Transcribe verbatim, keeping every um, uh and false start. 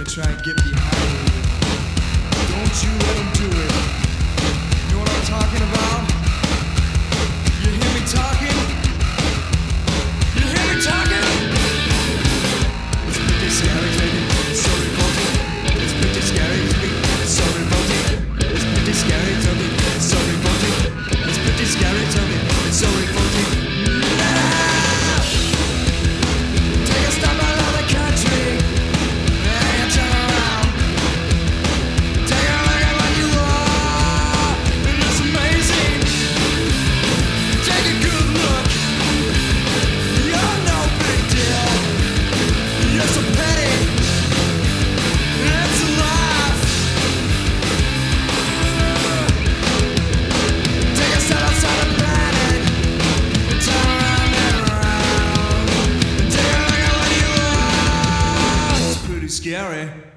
gonna try and get behind you. Don't you let him do it. You know what I'm talking about? You hear me talking? You hear me talking? It's pretty scary, baby. It's so revolting. It's pretty scary to me. It's so revolting. It's pretty scary to me. It's so revolting. It's pretty scary to me. It's so revolting. Take a step out of the country. And you turn around. Take a look at what you are. And it's amazing. Take a good look. You're no big deal. You're so petty. It's a life. Take a step outside the planet. And turn around and around. And take a look at what you are. It's pretty scary.